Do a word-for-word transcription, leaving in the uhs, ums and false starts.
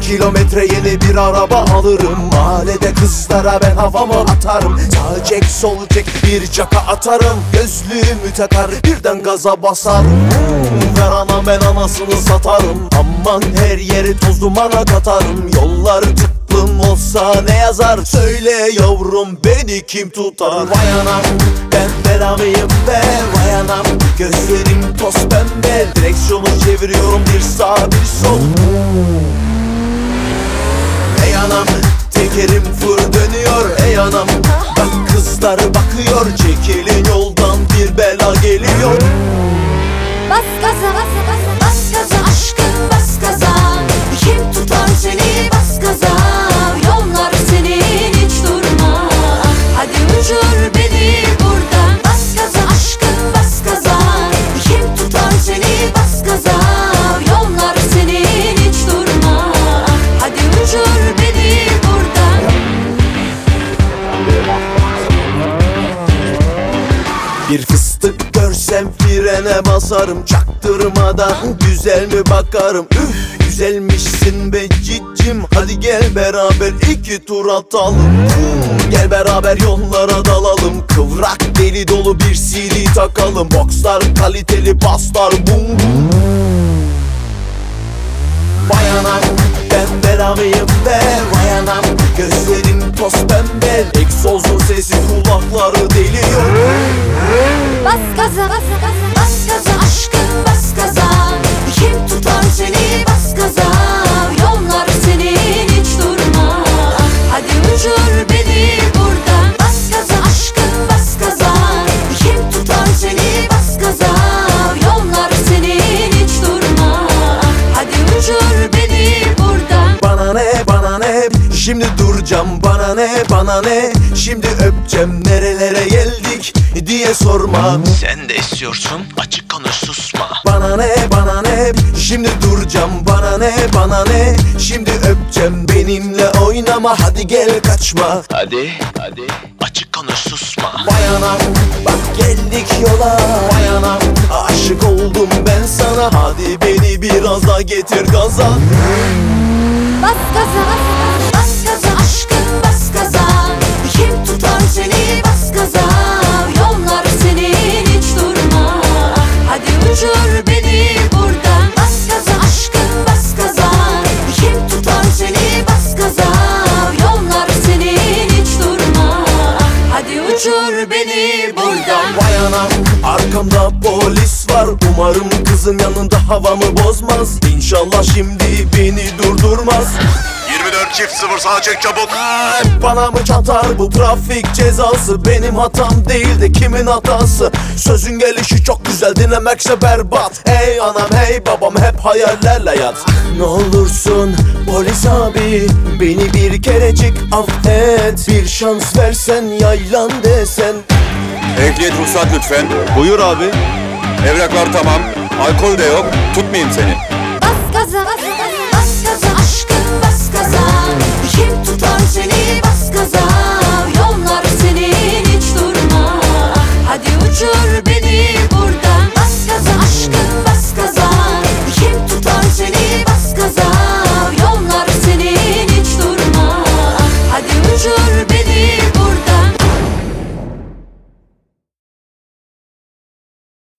kilometre yeni bir araba alırım. Mahallede kızlara ben havamı atarım. Sağ çek sol çek bir çaka atarım. Gözlüğümü takar birden gaza basarım. Ver ana ben anasını satarım. Aman her yeri toz dumana katarım. Yollar tıklım olsa ne yazar? Söyle yavrum beni kim tutar? Vay anam ben belamıyım be. Vay anam gözlerim toz pembe. Direksiyonu çeviriyorum bir sağ bir sol. Ey anam tekerim fır dönüyor. Ey anam bak kızlar bakıyor. Çekilin yoldan bir bela geliyor. Bas gaza, bas gaza, bas gaza, aşkım bas gaza. Kim tutar seni bas gaza? Yollar senin hiç durma. Hadi uçur beni buradan. Bas gaza, aşkım bas gaza. Kim tutar seni bas gaza? Yollar senin hiç durma. Hadi uçur beni buradan. Bir fıstık görsem frene basarım. Çaktırmadan güzel mi bakarım. Üf güzelmişsin be cicim. Hadi gel beraber iki tur atalım. Gel beraber yollara dalalım. Kıvrak deli dolu bir C D takalım. Boxlar kaliteli baslar bum bum. Vay anam ben belamıyım be. Vay anam gözlerim toz pembe. Egzozun sesi kulakları deliyor. Bas gaza, bas gaza, bas gaza, aşkım bas gaza. Kim tutar seni bas gaza? Yollar senin hiç durma. Hadi uçur beni buradan. Bas gaza, aşkım bas gaza. Kim tutar seni bas gaza? Yollar senin hiç durma. Hadi uçur beni buradan. Bana ne bana ne şimdi duracağım. Bana ne bana ne şimdi öpeceğim. Nerelere geldik diye sorma. Sen de istiyorsun açık konuş susma. Bana ne bana ne şimdi duracağım. Bana ne bana ne şimdi öpeceğim. Benimle oynama hadi gel kaçma. Hadi hadi açık konuş susma. Vay anam bak geldik yola. Vay anam aşık oldum ben sana. Hadi beni biraz daha getir gaza. Bas gaza, bas gaza, bas gaza, aşkım bas gaza. Kim tutar seni bas gaza? Yollar senin hiç durma. Hadi uçur beni buradan. Bas gaza, aşkım bas gaza. Kim tutar seni bas gaza? Yollar senin hiç durma. Hadi uçur beni buradan. Vay anam arkamda polis var. Umarım kızın yanında havamı bozmaz. İnşallah şimdi beni durdurmaz. yirmi dört çift sıfır sağa çek çabuk. Bana mı çatar bu trafik cezası? Benim hatam değil de kimin hatası? Sözün gelişi çok güzel dinlemekse berbat. Hey anam hey babam hep hayallerle yat. Ne olursun polis abi beni bir kerecik affet. Bir şans versen yaylan desen. Ehliyet ruhsat lütfen. Buyur abi. Evraklar tamam. Alkol de yok. Tutmayayım seni. Bas gaza, bas gaza, bas gaza, aşkım bas gaza. Kim tutar seni bas gaza? Yollar senin hiç durma. Hadi uçur beni buradan. Bas gaza, aşkım bas gaza. Kim tutar seni bas gaza? Yollar senin hiç durma. Hadi uçur beni buradan.